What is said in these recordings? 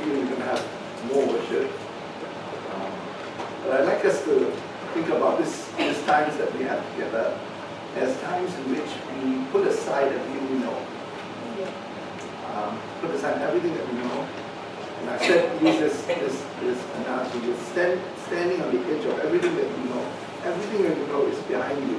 feel we're going to have more worship. But I'd like us to think about these times that we have together as times in which we put aside everything we know. Put aside everything that we know. And I said, use this analogy, you're standing on the edge of everything that you know. Everything that you know is behind you.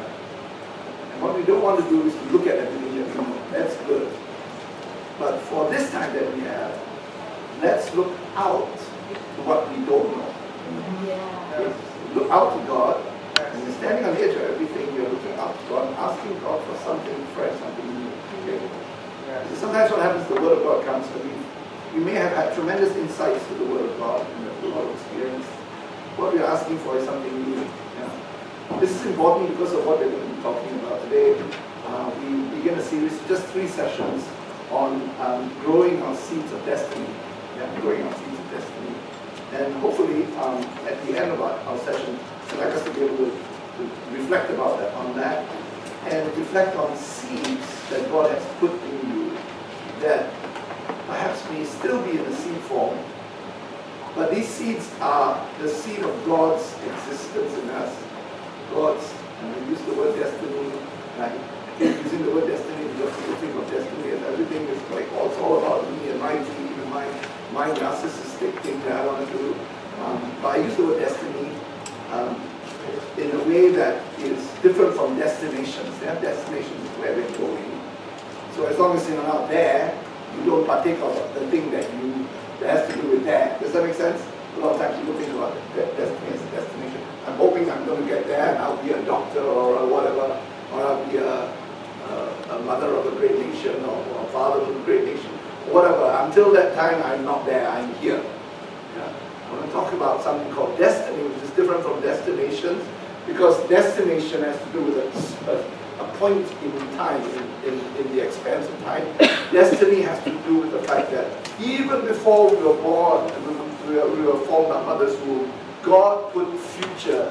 And what we don't want to do is to look at everything that we know. That's good. But for this time that we have, let's look out to what we don't know. Yeah. Look out to God. And you're standing on the edge of everything, you're looking out to God, asking God for something fresh, something new. Okay? Yeah. Sometimes what happens, the Word of God comes, and we may have had tremendous insights to the Word of God and a lot of experience. What we're asking for is something new. Yeah. This is important because of what we're going to be talking about today. We begin a series, just 3 sessions, on growing our seeds of destiny. Yeah, growing our seeds of destiny. And hopefully, at the end of our session, I'd like us to be able to reflect about that, on that, and reflect on seeds that God has put in you that perhaps may still be in the seed form, but these seeds are the seed of God's existence in us. God's, and I use the word destiny, I keep using the word destiny because people think of destiny and everything is like, oh, it's all about me and my dream and my narcissistic thing that I want to do. But I use the word destiny in a way that is different from destinations. They have destinations where they're going. So as long as you're not there, you don't partake of the thing that has to do with that. Does that make sense? A lot of times people think about destiny as a destination. I'm hoping I'm going to get there and I'll be a doctor or whatever, or I'll be a mother of a great nation or a father of a great nation, whatever. Until that time, I'm not there, I'm here. Yeah? I want to talk about something called destiny, which is different from destinations, because destination has to do with a point in time, in the expanse of time. Destiny has to do with the fact that even before we were born, we were formed our mother's womb, God put future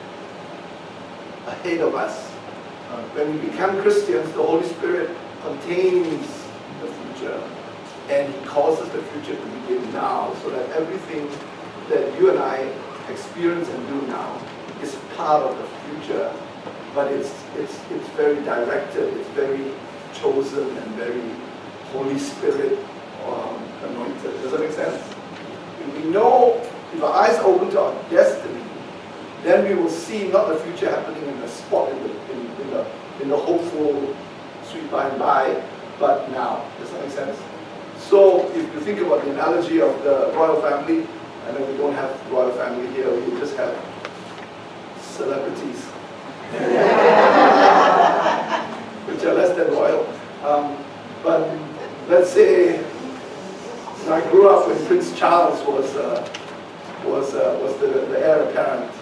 ahead of us. When we become Christians, the Holy Spirit contains the future, and He causes the future to begin now, so that everything that you and I experience and do now is part of the future, but it's very directed, it's very chosen and very Holy Spirit anointed. Does that make sense? If we know, if our eyes are open to our destiny, then we will see not the future happening in the spot, in the hopeful sweet by and by, but now. Does that make sense? So if you think about the analogy of the royal family, I know we don't have royal family here, we just have celebrities, which are less than royal. But let's say I grew up when Prince Charles was the heir apparent.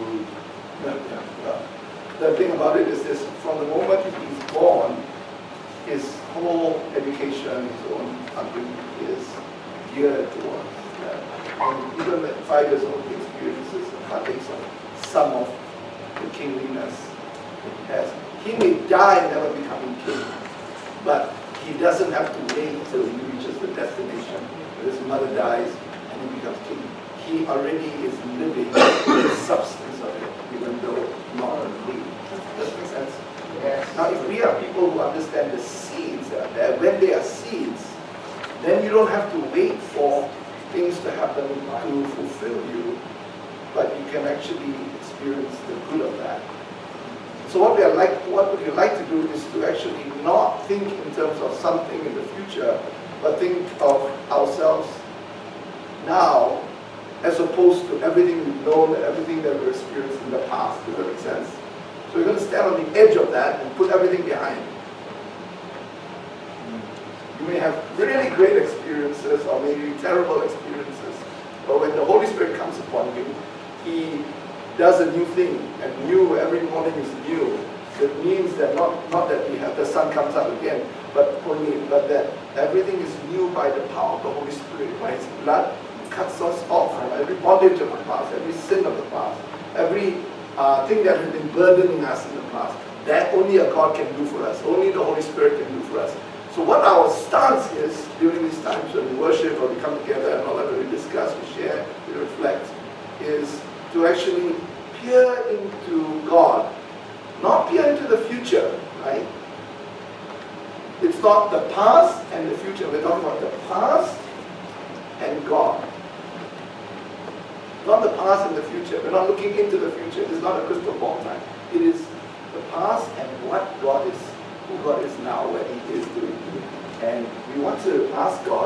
The thing about it is this: from the moment he's born, his whole education, his own upbringing is geared towards that. And even at 5 years old, he experiences and partakes of some of the kingliness that he has. He may die never becoming king, but he doesn't have to wait until he reaches the destination where his mother dies and he becomes king. He already is living the substance of it, even though not on the leaf. Does that make sense? Yes. Now, if we are people who understand the seeds that are there, when they are seeds, then you don't have to wait for things to happen to fulfill you, but you can actually experience the good of that. So what we like to do is to actually not think in terms of something in the future, but think of ourselves now, as opposed to everything we've known and everything that we've experienced in the past. Does that make sense? So we're going to stand on the edge of that and put everything behind. You may have really great experiences or maybe terrible experiences, but when the Holy Spirit comes upon you, He does a new thing, and new every morning is new. So it means that not that we have the sun comes up again, but that everything is new by the power of the Holy Spirit. By His blood cuts us off from every bondage of the past, every sin of the past, every thing that has been burdening us in the past. That only a God can do for us. Only the Holy Spirit can do for us. So what our stance is during these times when we worship or we come together and not the past and the future. We're talking about the past and God. Not the past and the future. We're not looking into the future. It is not a crystal ball time. It is the past and what God is, who God is now, what He is doing. And we want to ask God,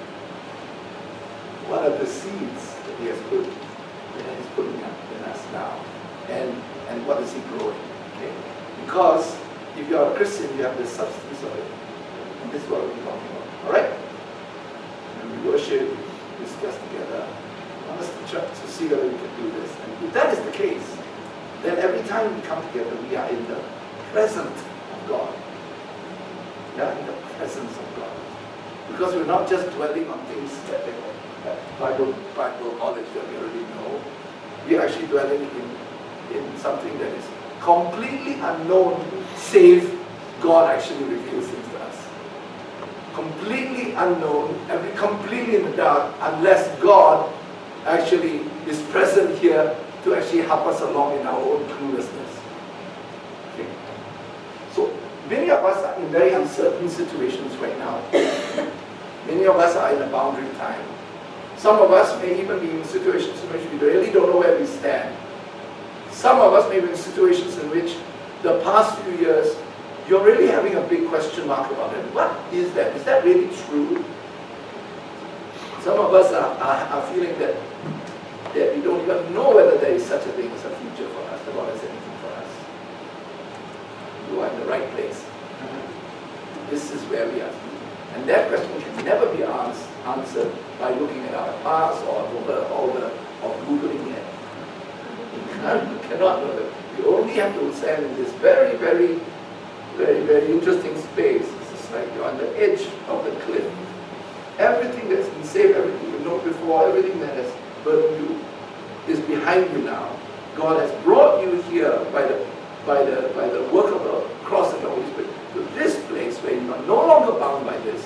what are the seeds that He has put, that He's putting up in us now? And what is He growing? Okay? Because if you are a Christian, you have the substance of it. And this is what we're talking about. Alright? And we worship, we discuss together. I want us to try to see whether we can do this. And if that is the case, then every time we come together, we are in the presence of God. We are in the presence of God. Because we're not just dwelling on things that Bible knowledge that we already know. We are actually dwelling in something that is completely unknown, save God actually reveals things to us. Completely unknown, and completely in the dark, unless God actually is present here to actually help us along in our own cluelessness. Okay. So many of us are in very uncertain situations right now. Many of us are in a boundary time. Some of us may even be in situations in which we really don't know where we stand. Some of us may be in situations in which the past few years, you're really having a big question mark about it. What is that? Is that really true? Some of us are feeling that we don't even know whether there is such a thing as a future for us, that God has anything for us. You are in the right place. This is where we are. And that question can never be answered by looking at our past or Googling it. You cannot know that. You only have to stand in this very, very, very, very interesting space. It's like you're on the edge of the cliff. Everything that's been saved, everything you know before, everything that has burdened you is behind you now. God has brought you here by the work of the cross and the Holy Spirit to this place where you are no longer bound by this.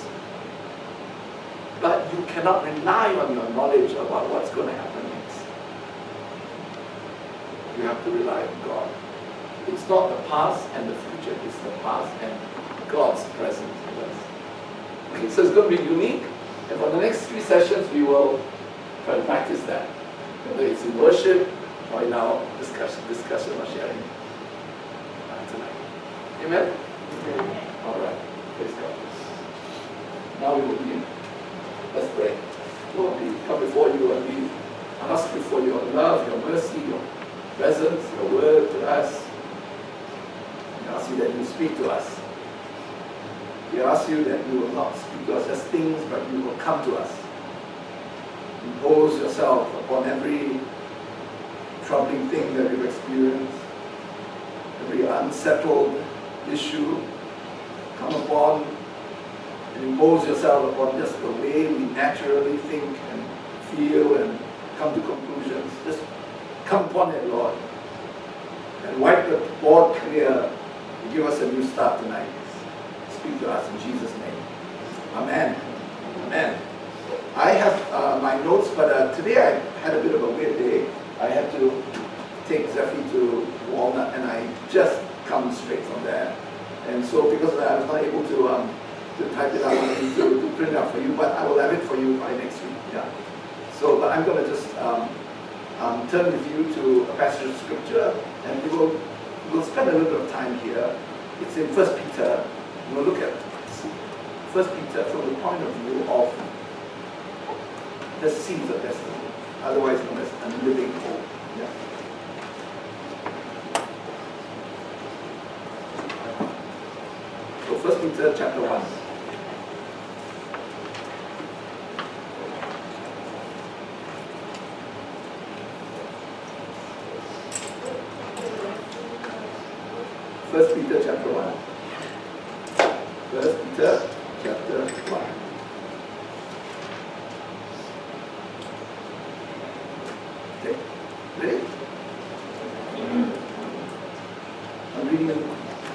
But you cannot rely on your knowledge about what's going to happen next. You have to rely on God. It's not the past and the future, it's the past and God's presence with us. Okay, so it's going to be unique, and for the next 3 sessions we will try to practice that. Whether it's in worship or in our discussion or sharing tonight. Amen? Alright, praise God. Now we will begin. Let's pray. Lord, we come before you and we ask you for your love, your mercy, your presence, your word to us. We ask you that you speak to us. We ask you that you will not speak to us as things, but you will come to us. Impose yourself upon every troubling thing that we've experienced, every unsettled issue. Come upon and impose yourself upon just the way we naturally think and feel and come to conclusions. Just come upon it, Lord, and wipe the board clear and give us a new start tonight. Speak to us in Jesus' name. Amen. Amen. I have my notes, but today I had a bit of a weird day. I had to take Zephy to Walnut, and I just come straight from there. And so because of that, I was not able to type it out and to print it out for you, but I will have it for you by next week. Yeah. So, but I'm going to just turn with you to a passage of scripture, and we'll spend a little bit of time here. It's in 1 Peter. We'll look at 1 Peter from the point of view of the seeds of destiny, otherwise known as a living hope. Yeah. So 1 Peter chapter 1. First Peter chapter 1. 1 Peter chapter 1. Okay, ready? I'm reading it.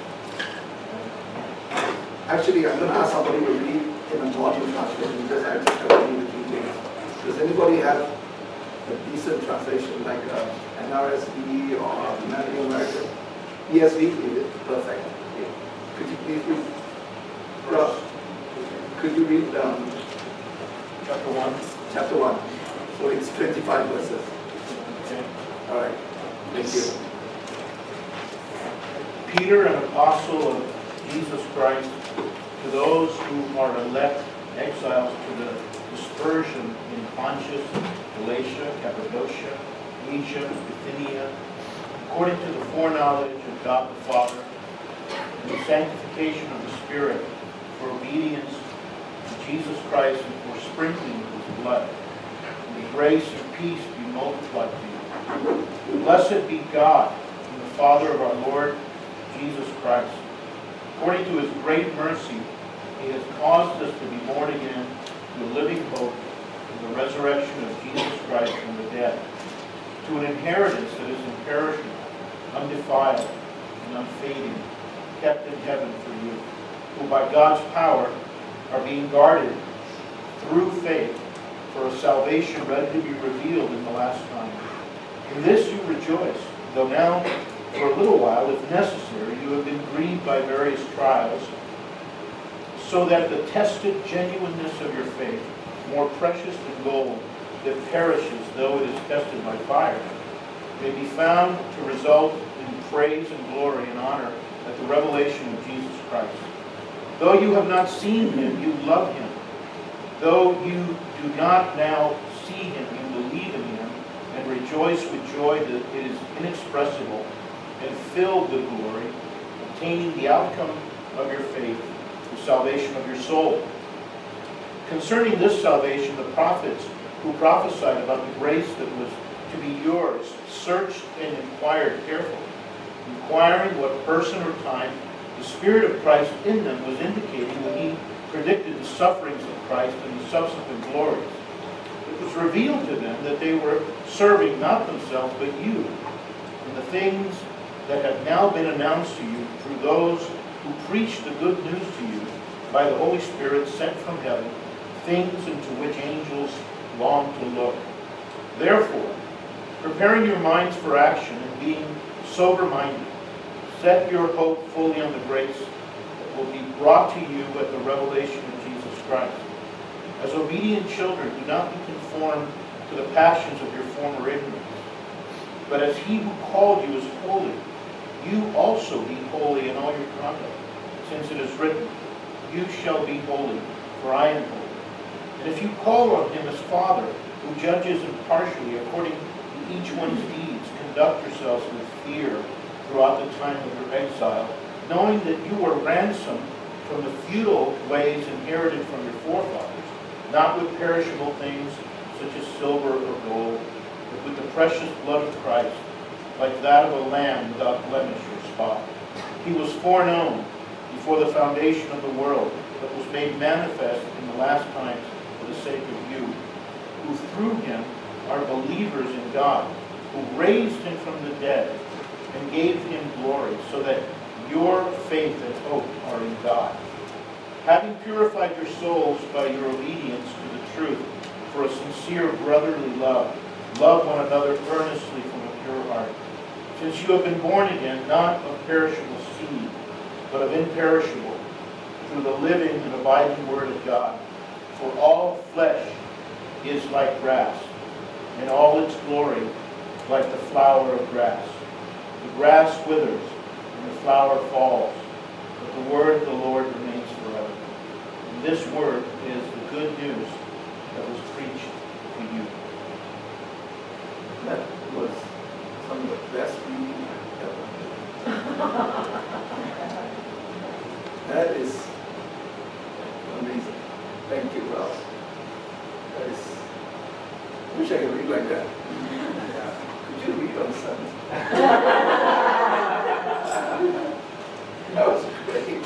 Actually, I'm going to ask somebody to read in a modern translation because I just have to read the King James. Does anybody have a decent translation like NRSV or United American? ESV? Perfect. Okay. Could you please read? Could you read Chapter 1. chapter 1? So it's 25 verses. Okay. All right. Thank you. Peter, an apostle of Jesus Christ, to those who are elect exiles to the dispersion in Pontus, Galatia, Cappadocia, Asia, Bithynia, according to the foreknowledge of God the Father, and the sanctification of the Spirit, for obedience to Jesus Christ and for sprinkling with his blood. And the grace and peace be multiplied to you. Blessed be God and the Father of our Lord Jesus Christ. According to his great mercy, he has caused us to be born again to a living hope in the resurrection of Jesus Christ from the dead, to an inheritance that is imperishable, undefiled, and unfading, kept in heaven for you, who by God's power are being guarded through faith for a salvation ready to be revealed in the last time. In this you rejoice, though now for a little while, if necessary, you have been grieved by various trials, so that the tested genuineness of your faith, more precious than gold that perishes though it is tested by fire, may be found to result in praise and glory and honor at the revelation of Jesus Christ. Though you have not seen him, you love him. Though you do not now see him, you believe in him and rejoice with joy that it is inexpressible and filled with glory, obtaining the outcome of your faith, the salvation of your soul. Concerning this salvation, the prophets who prophesied about the grace that was to be yours searched and inquired carefully, inquiring what person or time the Spirit of Christ in them was indicating when he predicted the sufferings of Christ and the subsequent glories. It was revealed to them that they were serving not themselves but you, and the things that have now been announced to you through those who preach the good news to you by the Holy Spirit sent from heaven, things into which angels long to look. Therefore, preparing your minds for action and being sober-minded, set your hope fully on the grace that will be brought to you at the revelation of Jesus Christ. As obedient children, do not be conformed to the passions of your former ignorance, but as he who called you is holy, you also be holy in all your conduct, since it is written, you shall be holy, for I am holy. And if you call on him as Father, who judges impartially according to each one's deeds, conduct yourselves with fear throughout the time of your exile, knowing that you were ransomed from the futile ways inherited from your forefathers, not with perishable things such as silver or gold, but with the precious blood of Christ, like that of a lamb without blemish or spot. He was foreknown before the foundation of the world, but was made manifest in the last times for the sake of you, who through him are believers in God, who raised him from the dead and gave him glory, so that your faith and hope are in God. Having purified your souls by your obedience to the truth for a sincere brotherly love, love one another earnestly from a pure heart. Since you have been born again, not of perishable seed, but of imperishable, through the living and abiding word of God. For all flesh is like grass, and all its glory like the flower of grass. The grass withers, and the flower falls, but the word of the Lord remains forever. And this word is the good news that was preached to you. That was some of the best reading ever. That is amazing. Thank you, Ralph. That is, I wish I could read like that. Could you read on Sunday? That was great.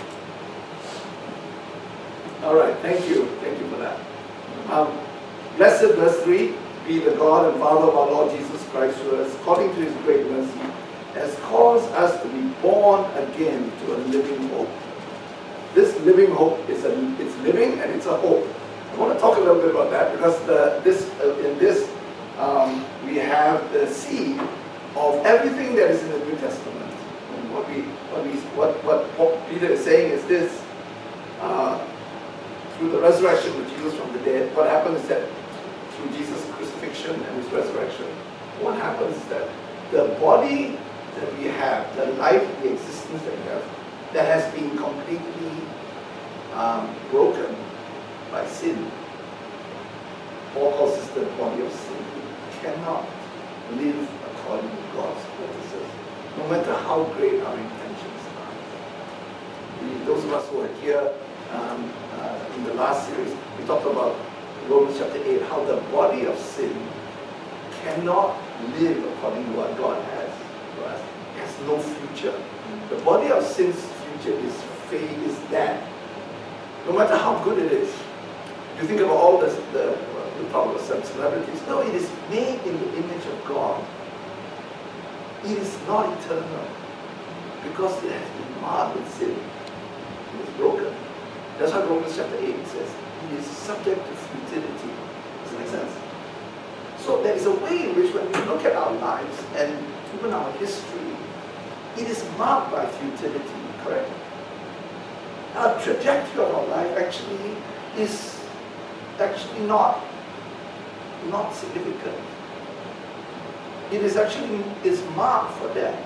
All right, thank you. Thank you for that. Blessed, verse 3, be the God and Father of our Lord Jesus Christ, who has, according to his great mercy, has caused us to be born again to a living hope. This living hope is it's living and it's a hope. I want to talk a little bit about that because in this we have the seed of everything that is in the New Testament. And what Peter is saying is this: through the resurrection of Jesus from the dead, what happens is that through Jesus' crucifixion and his resurrection, what happens is that the body that we have, the life, the existence that we have, that has been completely broken by sin. Paul calls this the body of sin. We cannot live according to God's purposes, no matter how great our intentions are. Those of us who are here in the last series, we talked about Romans chapter 8, how the body of sin cannot live according to what God has for us. It has no future. The body of sin's future is fade, is dead. No matter how good it is. You think about all this, we talk about some celebrities. No, it is made in the image of God. It is not eternal because it has been marred with sin. It is broken. That's why Romans chapter 8 says it is subject to futility. Does that make sense? So there is a way in which when we look at our lives and even our history, it is marked by futility, correct? Our trajectory of our life actually is not significant. It is actually marked for death.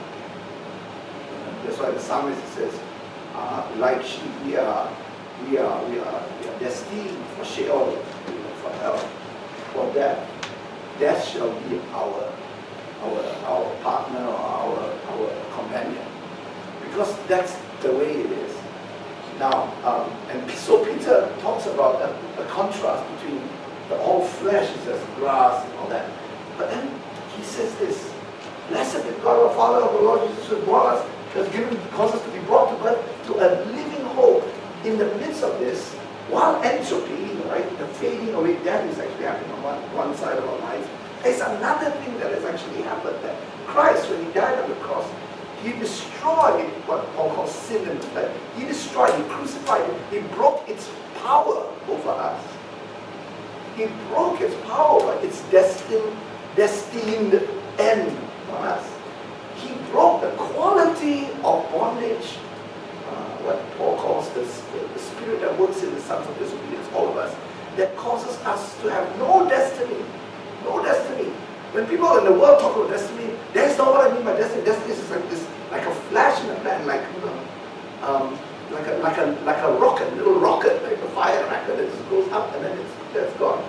That's why the psalmist says, like sheep, we are destined for Sheol, for hell, for death. Death shall be our partner or our companion, because that's the way it is. Now, and so Peter talks about a contrast between all flesh is as grass and all that. But then he says this: blessed be God, the Father of the Lord Jesus, who brought us, has caused us to be brought to birth to a living hope in the midst of this. While entropy, right, the fading away, death is actually happening on one side of our lives. There's another thing that has actually happened, that Christ, when he died on the cross, he destroyed what Paul calls sin in the flesh. He destroyed, he crucified it, he broke its power over us. He broke its power over its destined end on us. He broke the quality of bondage, what Paul calls the spirit that works in the sons of disobedience, all of us, that causes us to have no destiny. No destiny. When people in the world talk about destiny, that's not what I mean by destiny. Destiny is like a flash in the pan, like a rocket, little rocket, like a firecracker that just goes up and then it's gone.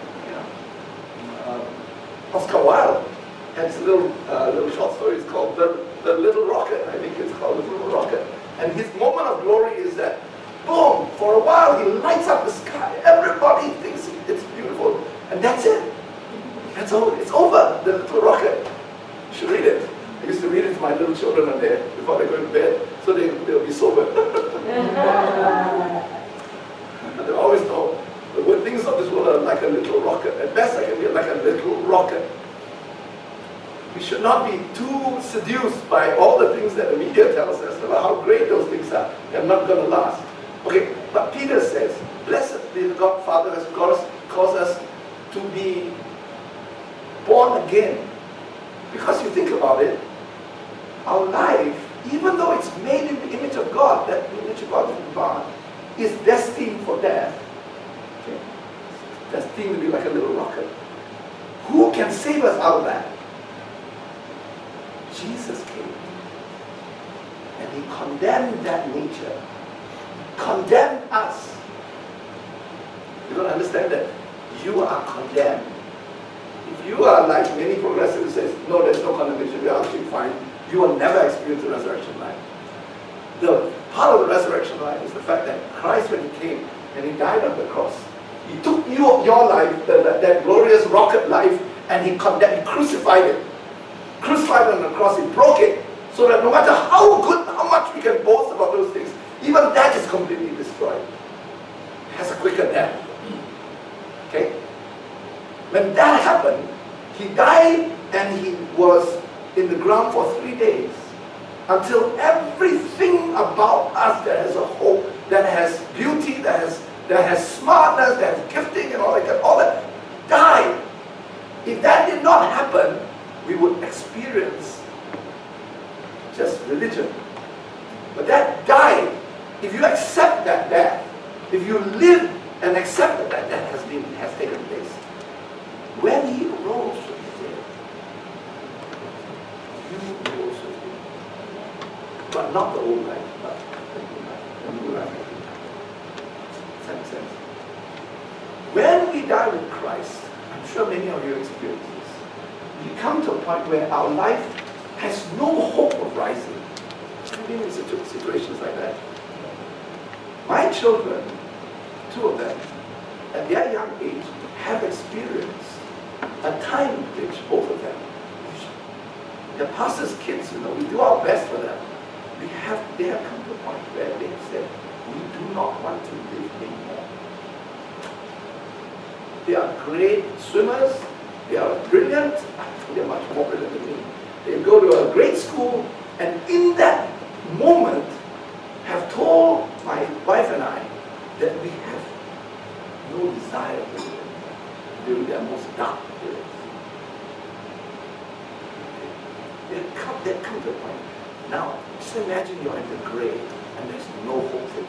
Oscar Wilde has a little short story. It's called the Little Rocket. I think it's called The Little Rocket. And his moment of glory is that, boom, for a while he lights up the sky. Everybody thinks it's beautiful, and that's it. That's all. It's over. The Little Rocket. You should read it. I used to read it to my little children on there before they go to bed, so they'll be sober. They always know the good things of this world are like a little rocket. At best, I can be like a little rocket. We should not be too seduced by all the things that the media tells us about how great those things are. They're not going to last. Okay, but Peter says, blessed be the God Father who has caused us to be born again. Because you think about it, our life, even though it's made in the image of God, that the image of God is born, is destined for death. Okay? Destined to be like a little rocket. Who can save us out of that? Jesus came. And he condemned that nature. Condemned us. You don't understand that? You are condemned. If you are like many progressives who says, no, there's no condemnation, we are actually fine, you will never experience the resurrection life. The part of the resurrection life is the fact that Christ, when he came and he died on the cross, he took your life, that glorious rocket life, and he crucified it. Crucified on the cross, he broke it, so that no matter how good, how much we can boast about those things, even that is completely destroyed. It has a quicker death. Okay? When that happened, he died and he was in the ground for 3 days, until everything about us that has a hope, that has beauty, that has smartness, that has gifting and all that died. If that did not happen, we would experience just religion. But that died. If you accept that death, if you live and accept that that has taken place, when he rose from the dead, you rose with him. But not the old life, but the new life. The new life. Does that make sense? When we die with Christ, I'm sure many of you experience this, we come to a point where our life has no hope of rising. I've been in situations like that. My children, two of them, at their young age, have experienced a time in which both of them, the pastor's kids, we do our best for them. They have come to a point where they have said, we do not want to live anymore. They are great swimmers, they are brilliant, they are much more brilliant than me. They go to a great school, and in that moment have told my wife and I that we have no desire to live during their most dark periods. They've come to a point. Now, just imagine you're in the grave and there's no hope for you.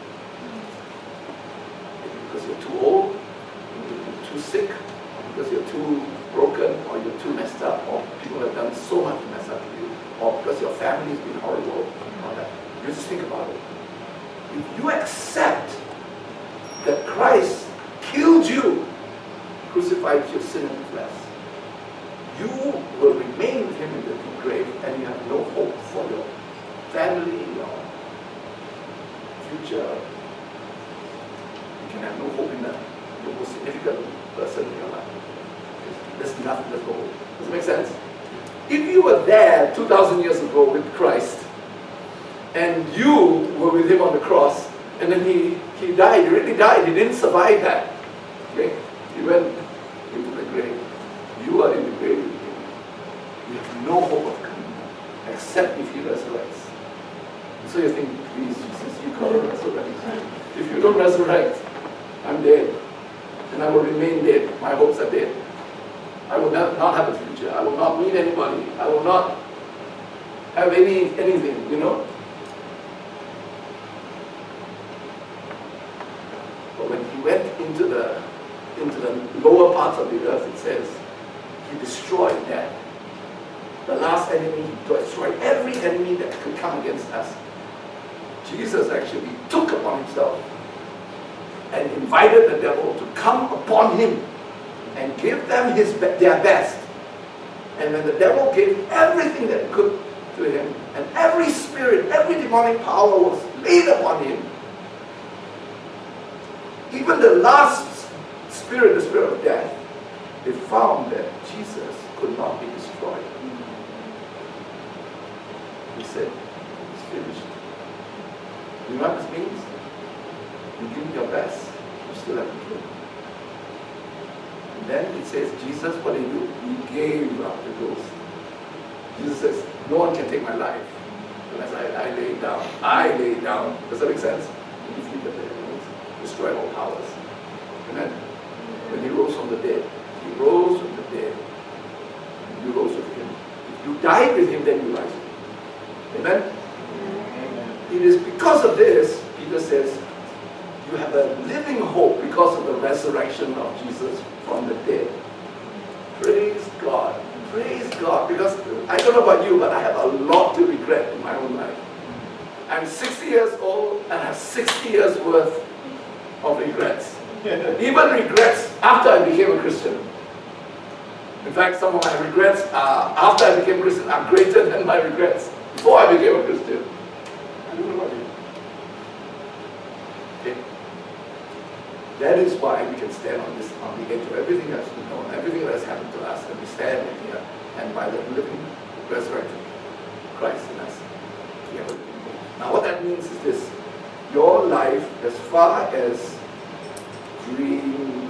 Because you're too old, you're too sick, or because you're too broken, or you're too messed up, or people have done so much to mess up to you, or because your family's been horrible, and all that. You just think about it. If you accept that Christ killed you, crucified your sin and flesh, you will remain with him in the grave, and you have no hope for your family, your future. You can have no hope in the most significant person in your life. There's nothing to hope. Does it make sense? If you were there 2,000 years ago with Christ, and you were with him on the cross, and then he died, he really died, he didn't survive that. Okay? He went into the grave. You are in the grave with him. You have no hope of coming back, except if he resurrects. So you think, please, Jesus, you can't resurrect. If you don't resurrect, I'm dead. And I will remain dead. My hopes are dead. I will not have a future. I will not meet anybody. I will not have anything, But when he went into the lower parts of the earth, it says, he destroyed that. The last enemy, he destroyed every enemy that could come against us. Jesus actually took upon himself and invited the devil to come upon him and give them their best. And when the devil gave everything that he could to him, and every spirit, every demonic power was laid upon him, even the last spirit, the spirit of death, they found that Jesus could not be destroyed. He said, it's finished. You know what this means? You give your best, you still have to kill. And then it says, Jesus, what did he do? He gave up the ghost. Jesus says, no one can take my life unless I lay it down. I lay it down. Does that make sense? You defeat the devil, destroy all powers. Amen. When he rose from the dead, he rose from the dead. And you rose with him. If you died with him, then you rise with him. Amen? It is because of this, Peter says, you have a living hope because of the resurrection of Jesus from the dead. Praise God. Praise God. Because I don't know about you, but I have a lot to regret in my own life. I'm 60 years old and have 60 years worth of regrets. Even regrets after I became a Christian. In fact, some of my regrets after I became a Christian are greater than my regrets before I became a Christian. I don't know about you. Okay. That is why we can stand on the edge of everything that's been known, everything that has happened to us, and we stand in here, and by the living, resurrected Christ in us, we have a living hope. Now what that means is this: your life, as far as dreams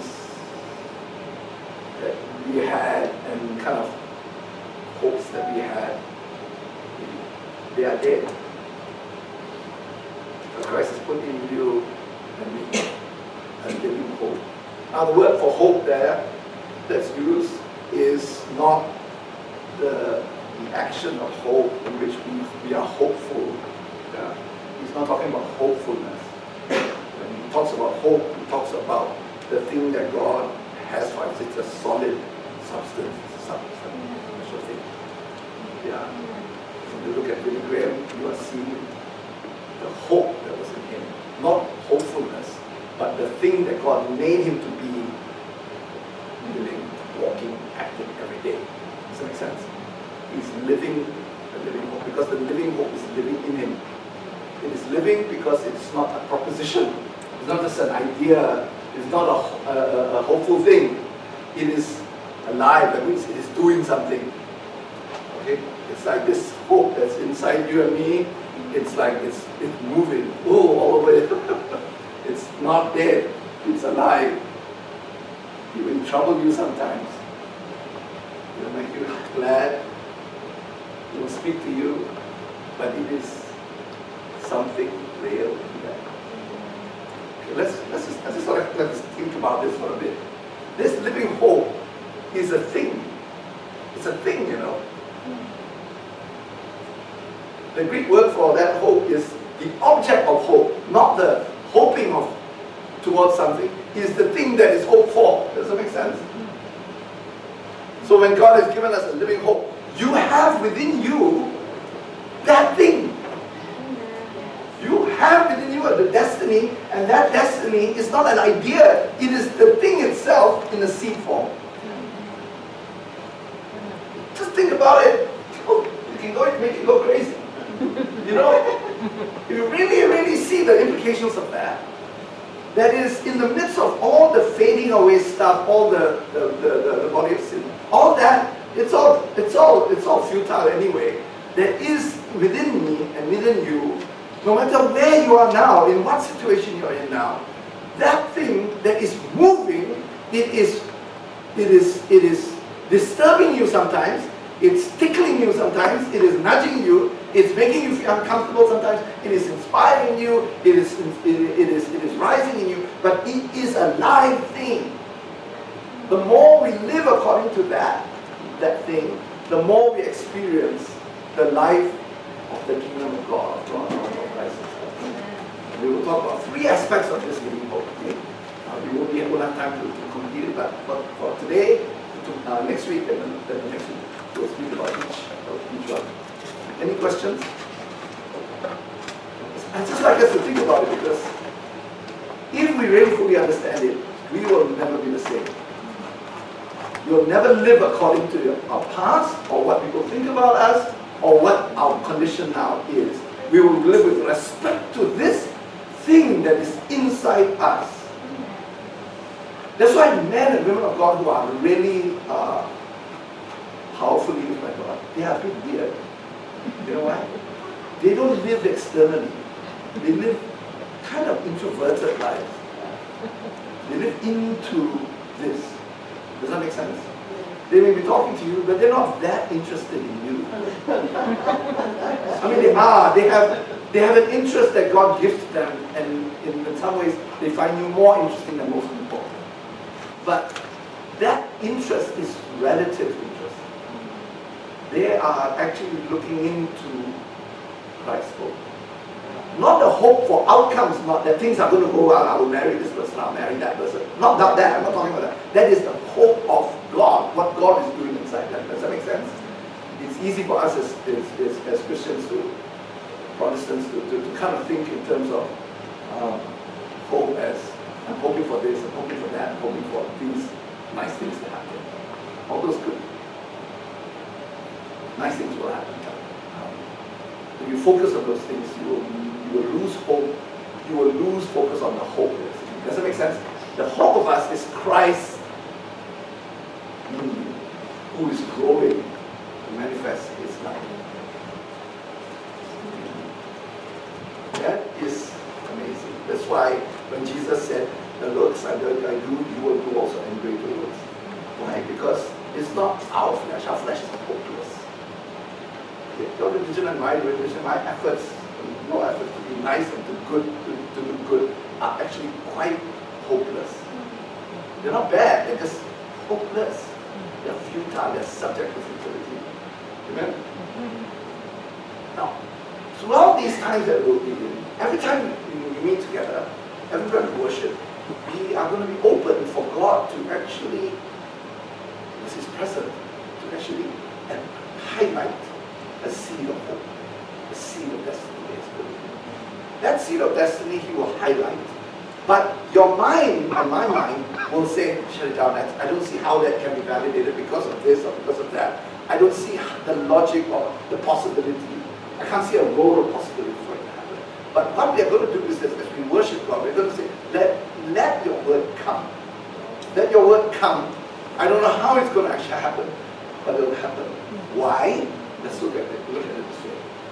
that we had and kind of hopes that we had, they are dead. But Christ has put in you and me a living hope. Now the word for hope there that's used is not the action of hope in which we are hopeful. Yeah. He's not talking about hopefulness. When he talks about hope, he talks about the thing that God has for us. It's a solid substance, special thing. Yeah. When you look at Billy Graham, you are seeing the hope that was in him. Not hopefulness, but the thing that God made him to be, living, walking, acting every day. Does that make sense? He's living the living hope, because the living hope is living in him. It is living because it's not a proposition. It's not just an idea. It's not a hopeful thing. It is alive. That means it is doing something. Okay? It's like this hope that's inside you and me. It's like it's moving. Oh, all over it. It's not dead. It's alive. It will trouble you sometimes. It will make you glad. It will speak to you. But it is something real in that. Okay, let's think about this for a bit. This living hope is a thing. It's a thing, you know. The Greek word for that hope is the object of hope, not the hoping of towards something. Is the thing that is hoped for. Does that make sense? So when God has given us a living hope, you have within you that thing. You have within you the destiny, and that destiny is not an idea. It is the thing itself in a seed form. Just think about it. Oh, you can go make it go crazy. You know, if you really see the implications of that, that is in the midst of all the fading away stuff, all the body of sin, all that, it's all futile anyway. There is within me and within you, no matter where you are now, in what situation you're in now, that thing that is moving, it is disturbing you sometimes, it's tickling you sometimes, it is nudging you, it's making you feel uncomfortable sometimes, it is inspiring you, it is rising in you, but it is a live thing. The more we live according to that thing, the more we experience the life of the kingdom of God, of Christ. We will talk about 3 aspects of this living hope. Okay? We won't have time to complete it, but for today, next week, and then the next week, we'll speak about each one. Any questions? I'd just like us to think about it, because if we really fully understand it, we will never be the same. We will never live according to our past, or what people think about us, or what our condition now is. We will live with respect to this thing that is inside us. That's why men and women of God who are really powerfully used by God, they are a bit weird. You know why? They don't live externally. They live kind of introverted lives. They live into this. Does that make sense? They may be talking to you, but they're not that interested in you. I mean, they are. They have an interest that God gives to them, and in some ways, they find you more interesting than most people. But that interest is relative interest. They are actually looking into Christ's hope. Not the hope for outcomes, not that things are going to go well, I will marry this person, I'll marry that person. Not that, I'm not talking about that. That is the hope of God, what God is doing inside them. Does that make sense? It's easy for us as Christians, Protestants, to kind of think in terms of hope as, I'm hoping for this, I'm hoping for that, I'm hoping for these nice things to happen. All those good, nice things will happen. If you focus on those things, you will lose hope. You will lose focus on the hope. Does that make sense? The hope of us is Christ who is growing to manifest his life. That is amazing. That's why when Jesus said, the works I do, you will do also, and greater works. Why? Because it's not our flesh. Our flesh is hopeless. Your religion and my religion, my efforts, no efforts to be nice and to do good, are actually quite hopeless. They're not bad, they're just hopeless. They're futile, they're subject to futility. Amen? Now, throughout these times that we'll be in, every time we meet together, everybody worship, we are going to be open for God to actually, this is present, to actually highlight a seed of hope, a seed of destiny. That seed of destiny He will highlight. But your mind and my mind will say, shut it down, I don't see how that can be validated because of this or because of that. I don't see the logic or the possibility. I can't see a road of possibility for it to happen. But what we are going to do is that as we worship God, we're going to say, let your word come. Let your word come. I don't know how it's going to actually happen, but it will happen. Why? Let's look at it. Look at it this way.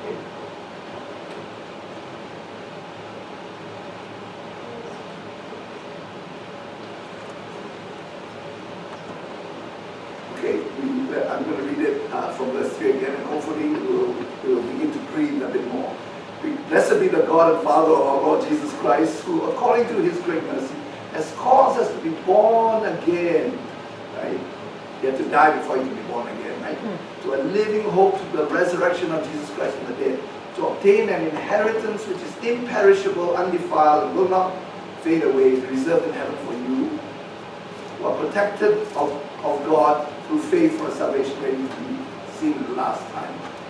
Okay, I'm going to read it from verse 3 again, and hopefully we will begin to breathe a bit more. Blessed be the God and Father of our Lord Jesus Christ, who according to His great mercy has caused us to be born again. Right? You have to die before you can be born again, right? To a living hope through the resurrection of Jesus Christ from the dead, to obtain an inheritance which is imperishable, undefiled, and will not fade away, reserved in heaven for you, who are protected of God through faith for salvation, ready to be seen the last time.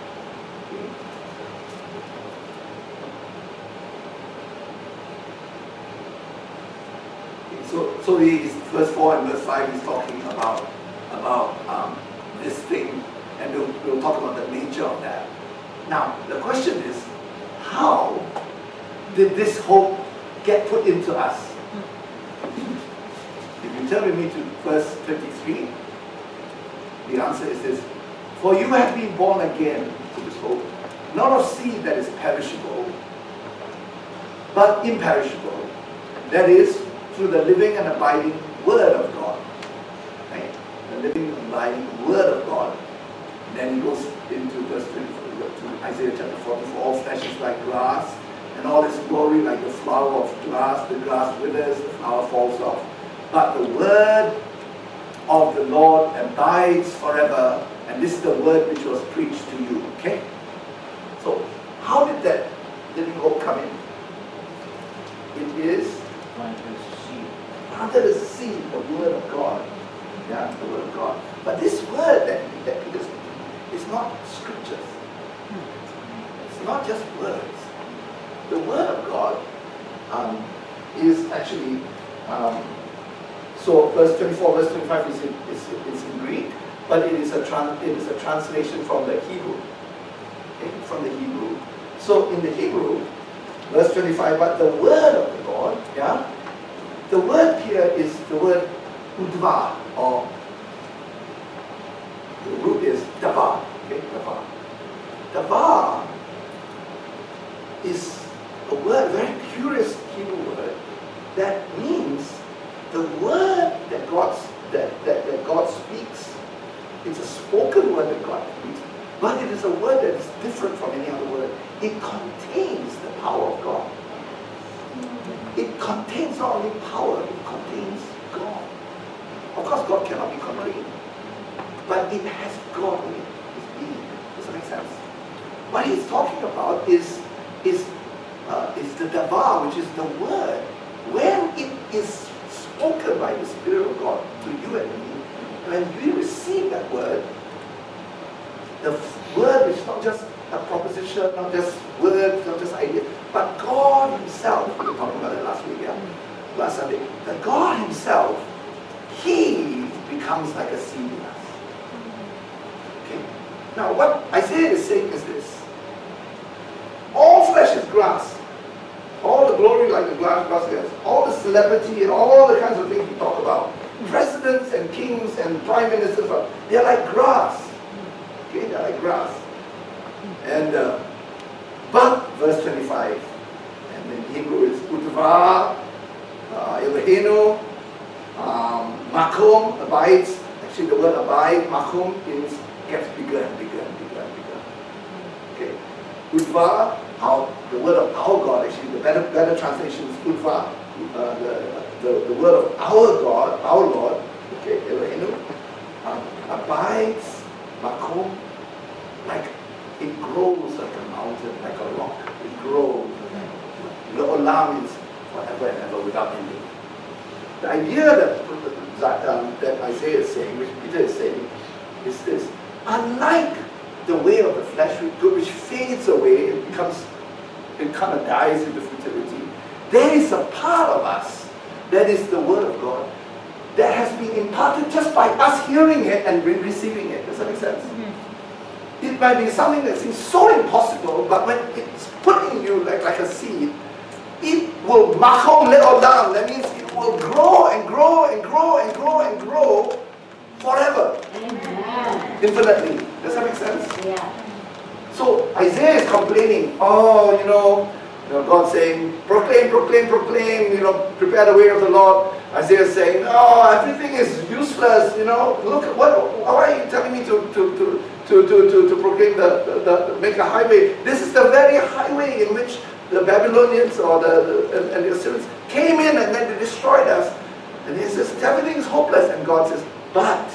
So verse 4 and verse 5 is talking about this thing, and we'll talk about the nature of that. Now, the question is, how did this hope get put into us? If you turn with me to verse 23, the answer is this: for you have been born again to this hope, not of seed that is perishable, but imperishable. That is, through the living and abiding Word of God. Right? The living and abiding Word of God. And then he goes into verse 24, to Isaiah chapter 44, all flesh is like grass, and all its glory like the flower of grass. The grass withers, the flower falls off. But the word of the Lord abides forever, and this is the word which was preached to you. Okay? So, how did that living hope come in? It is planted as a seed, the word of God. Yeah, the word of God. But this word that Peter speaks is not scriptures. It's not just words. The word of God is actually, so verse 24, verse 25 is in Greek, but it is a translation from the Hebrew. Okay? From the Hebrew. So in the Hebrew, verse 25, but the word of the Lord, yeah, the word here is the word udva, or the root is davar. Okay, davar. Davar is a word, very curious Hebrew word, that means the word that God speaks. It's a spoken word that God speaks, but it is a word that is different from any other word. It contains the power of God. It contains not only power, it contains God. Of course, God cannot be contained, but it has God in it. It's being. Does that make sense? What he's talking about is the davar, which is the word. When it is spoken by the Spirit of God to you and me, when we receive that word, the word is not just a proposition, not just words, not just ideas, but God Himself. We were talking about it last week, yeah? Last Sunday. That God Himself, He becomes like a seed in us. Okay? Now, what Isaiah is saying is this: all flesh is grass. All the glory like the grass, all the celebrity and all the kinds of things we talk about. Presidents and kings and prime ministers, they're like grass. Okay, they're like grass. And but verse 25, and in Hebrew is utva, Elohenu, makom, abides. Actually, the word abide, makom, gets bigger and bigger and bigger and bigger. Okay, utva, the word of our God. Actually, the better translation is utva, the word of our God, our Lord. Okay, Elohenu, abides, makom, like it grows like a mountain, like a rock. It grows. The olam is forever and ever without ending. The idea that Isaiah is saying, which Peter is saying, is this: unlike the way of the flesh, which fades away, it kind of dies into futility, there is a part of us that is the Word of God that has been imparted just by us hearing it and receiving it. Does that make sense? Mm-hmm. It might be something that seems so impossible, but when it's put in you like a seed, it will makom le'olam. That means it will grow and grow and grow and grow and grow forever. Amen. Infinitely. Does that make sense? Yeah. So Isaiah is complaining, God saying, proclaim, proclaim, proclaim, prepare the way of the Lord. Isaiah is saying, everything is useless, look at why are you telling me to proclaim make a highway? This is the very highway in which the Babylonians and the Assyrians came in and then they destroyed us. And he says, everything is hopeless. And God says, but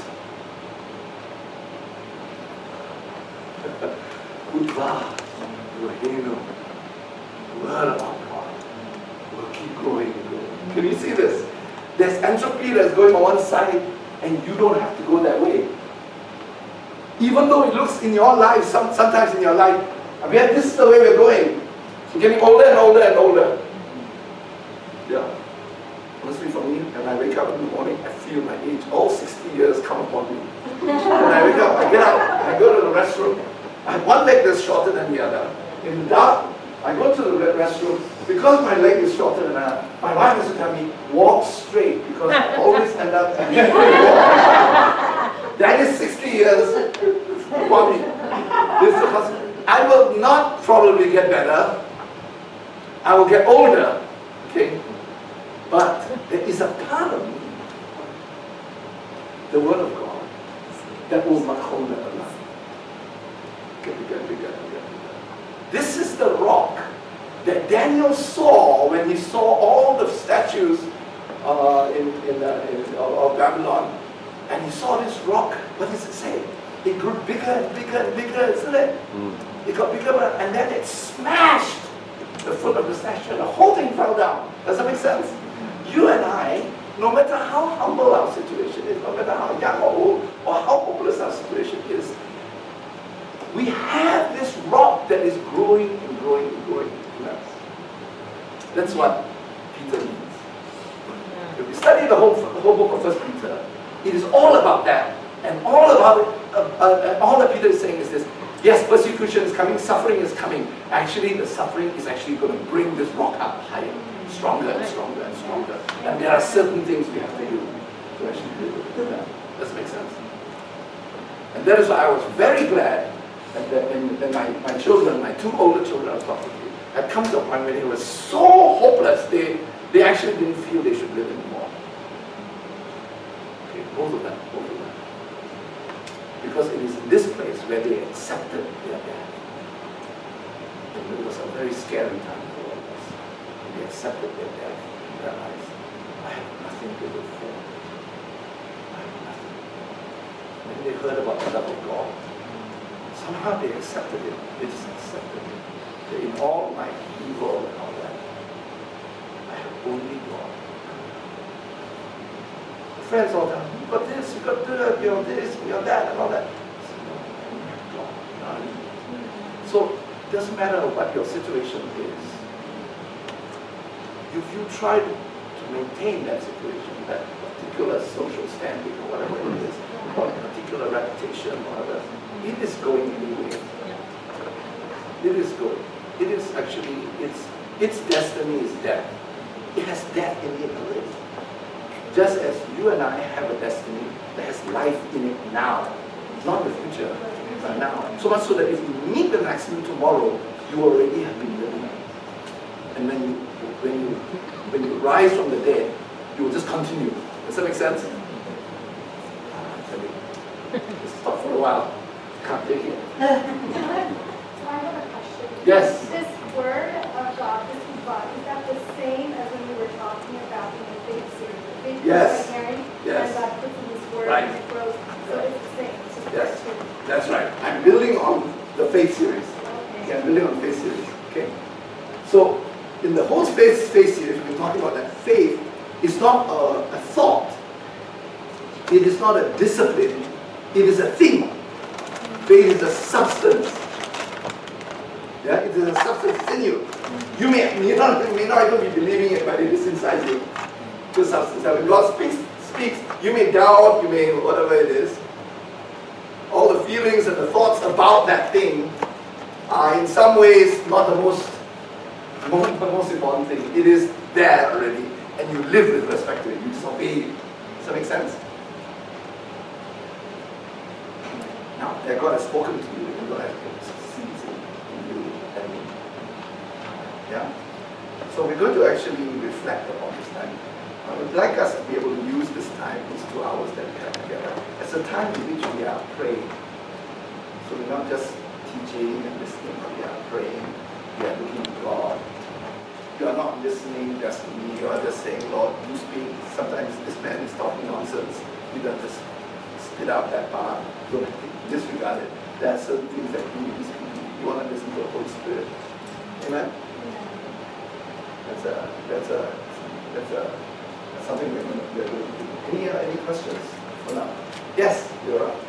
word about God will keep growing and growing. Can you see this? There's entropy that's going on one side, and you don't have to go that way. Even though it looks in your life, sometimes in your life, this is the way we're going. We're getting older and older and older. Yeah. Honestly, for me, when I wake up in the morning, I feel my age. All 60 years come upon me. When I wake up, I get up, I go to the restroom. I have one leg that's shorter than the other. In the dark, I go to the restroom. Because my leg is shorter than another, my wife has to tell me, walk straight, because I always end up at that is 60 years for me. I will not probably get better. I will get older. Okay? But there is a part of me, the Word of God, that will makom le'olam. Get bigger. This is the rock that Daniel saw when he saw all the statues of Babylon, and he saw this rock. What does it say? It grew bigger and bigger and bigger, isn't it? It got bigger, and then it smashed the foot of the statue, and the whole thing fell down. Does that make sense? You and I, no matter how humble our situation is, no matter how young or old, or how hopeless our situation is, we have this rock that is growing and growing and growing in us. That's what Peter means. If we study the whole book of 1 Peter, it is all about that. And all about it, all that Peter is saying is this: yes, persecution is coming, suffering is coming. Actually, the suffering is actually going to bring this rock up higher, stronger and stronger and stronger. And there are certain things we have to do to actually do that. Does that make sense? And that is why I was very glad that my children, my two older children I was talking to, had come to a point where they were so hopeless, they actually didn't feel they should live anymore. Okay, both of them. Because it is in this place where they accepted their death. And it was a very scary time for all of us. They accepted their death and realized, I have nothing to live for. I have nothing. When they heard about the love of God, somehow they accepted it. They just accepted it. That in all my evil and all that, I have only God. The friends all tell me, you got this, you got that, you're this, you're that, and all that. I said, no, I only have God. So it doesn't matter what your situation is. If you try to maintain that situation, that particular social standing or whatever it is, or a particular reputation or whatever, it is going anyway. It is going. It is actually, its destiny is death. It has death in it already. Just as you and I have a destiny that has life in it now, not in the future, but now. So much so that if you meet the maximum tomorrow, you already have been living. And when you rise from the dead, you will just continue. Does that make sense? Just stop for a while. Can't take it. So I have a question. Yes. This word of God, this God, is that the same as when we were talking about in the faith series? The faith Yes. by hearing, Yes. and God puts in this word Right. and it grows. So it's the same. It's just Yes. two. That's right. I'm building on the faith series. Okay. Okay, I'm building on the faith series. Okay. So in the whole faith series, we've been talking It's not a thought. It is not a discipline. It is a thing. Faith is a substance. Yeah, it is a substance. It's in you. You may not even be believing it, but it is inside you. The substance. When God speaks, you may doubt, you may whatever it is. All the feelings and the thoughts about that thing are in some ways not the most important thing. It is there already, and you live with respect to it. You disobey it. Does that make sense? Now, that God has spoken to you, and God has seeds in you and me. Yeah? So we're going to actually reflect upon this time. I would like us to be able to use this time, these 2 hours that we have together, as a time in which we are praying. So we're not just teaching and listening, but we are praying. We are looking to God. You are not listening just to me. You are just saying, Lord, you speak. Sometimes this man is talking nonsense. You don't just spit out that part. Don't disregard it. There are certain things that you want to listen to the Holy Spirit. Amen? That's something we're going to do. Any questions for now? Yes, you're up.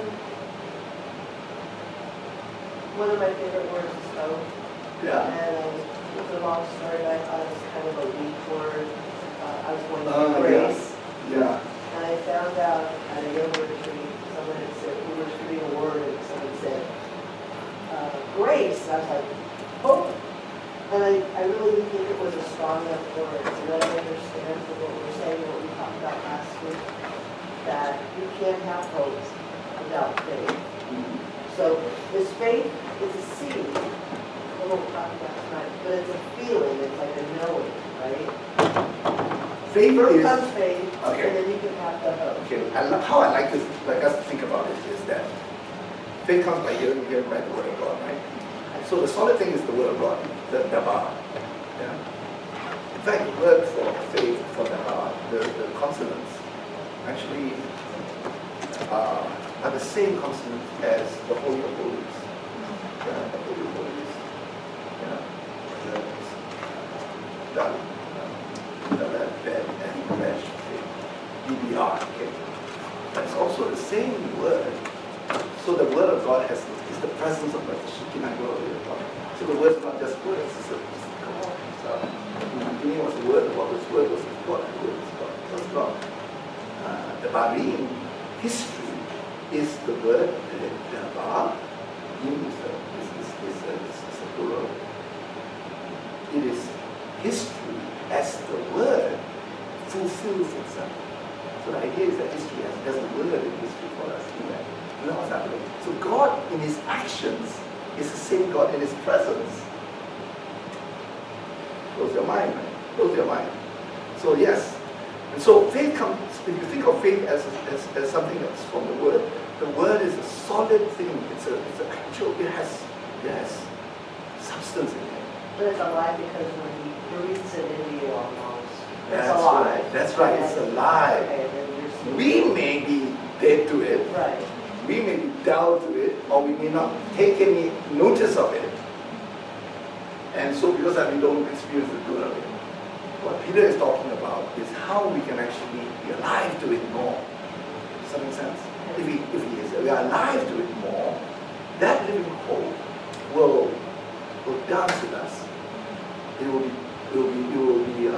One of my favorite words is hope. Yeah. And it's a long story, but I thought it was kind of a weak word. I was going through grace. Yeah. And I found out at a yoga retreat, someone had said, we were reading a word, and someone said, grace. And I was like, hope. And I really didn't think it was a strong enough word to really understand from what we were saying, what we talked about last week, that you can't have hope without faith. So this faith is a seed, a little talk about tonight, but it's a feeling, it's like a knowing, right? Faith First is... comes faith, Okay. and then you can have the hope. Okay, how I like us to think about it is that faith comes by hearing by the Word of God, right? So the solid thing is the Word of God, the Dabar. Yeah? In fact, the word for faith, for Dabar, the consonants, actually are the same consonant as the Holy of Holies. Yeah, the Holy of Holies. Yeah. DBR, okay. But it's also the same word. So the Word of God is the presence of the Shekinah glory of God. So the word is not just words, it's come on. So in the beginning was the Word, what was Word was God, the Word was God. The Barim history is the word, the Bar, is a plural. It is history as the word fulfills itself. So the idea is that history has a word in history for us. You know what's happening? So God in his actions is the same God in his presence. Close your mind, man. Close your mind. So yes. And so faith comes, if you think of faith as something that's from the word is a solid thing. It's an actual, it has substance in it. But it's alive because when he breathes it into you almost, it's That's alive. right. That's right. It's alive. Okay, then you're We may be dead to it. right. We may be dull to it, or we may not take any notice of it. And so because that we don't experience the good of it. What Peter is talking about is how we can actually be alive to it more. Does that make sense? If we are alive to it more, that living hope will dance with us. It will be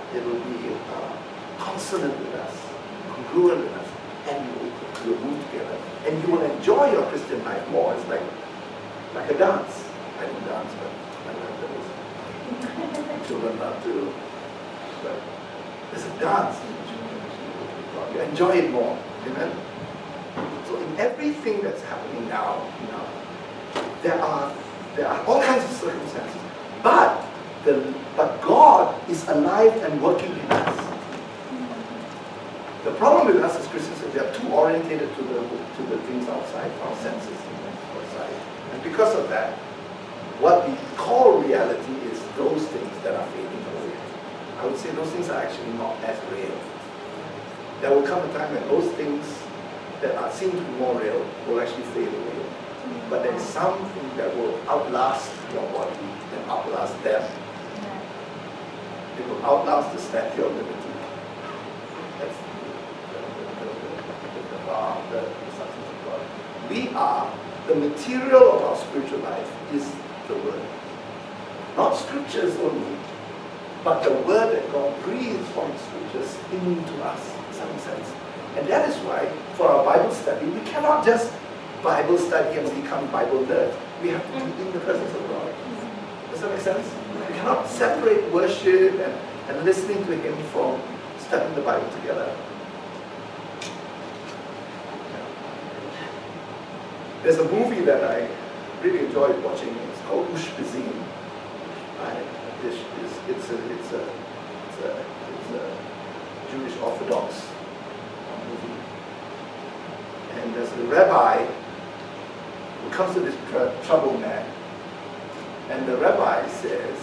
consonant with us, congruent with us, and you will move together. And you will enjoy your Christian life more. It's like a dance. I don't dance, but I love those. Children love to. But there's a dance in which you enjoy it more. Amen? So in everything that's happening now, there are all kinds of circumstances. But God is alive and working in us. The problem with us as Christians is we are too orientated to the things outside, our senses outside. And because of that, what we call reality is those things that are fading away. I would say those things are actually not as real. There will come a time when those things that seem to be more real will actually fade away. But there is something that will outlast your body and outlast them. It will outlast the Statue of Liberty. the substance of God. We are, the material of our spiritual life is the Word. Not scriptures only, but the Word that God breathes from the scriptures into us. Does that make sense? And that is why, for our Bible study, we cannot just Bible study and become Bible nerd. We have to be in the presence of God. Does that make sense? We cannot separate worship and listening to Him from studying the Bible together. There's a movie that I really enjoyed watching. It's called Ushpizin. It's a Jewish Orthodox movie. And there's a rabbi who comes to this troubled man. And the rabbi says,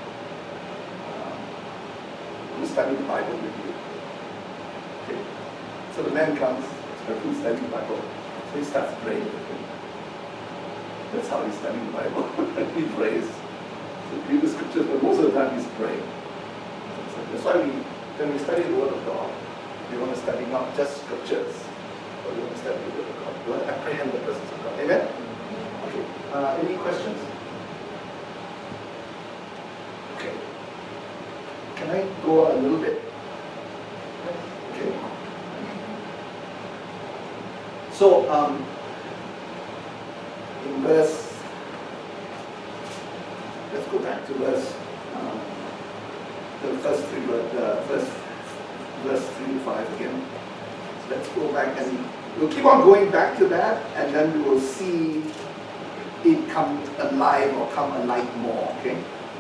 who's studying the Bible with you? Okay. So the man comes, who's studying the Bible? So he starts praying with him. That's how he's studying the Bible. He prays. So read the scriptures, but most of the time he's praying. So that's why when we study the Word of God, we want to study not just scriptures, but we want to study the Word of God. We want to apprehend the presence of God. Amen? Okay. Any questions? Okay. Can I go a little bit? Okay. So, in verse, let's go back to verse 3 to 5 again. So let's go back and we'll keep on going back to that, and then we will see it come alive or come alive more. Okay.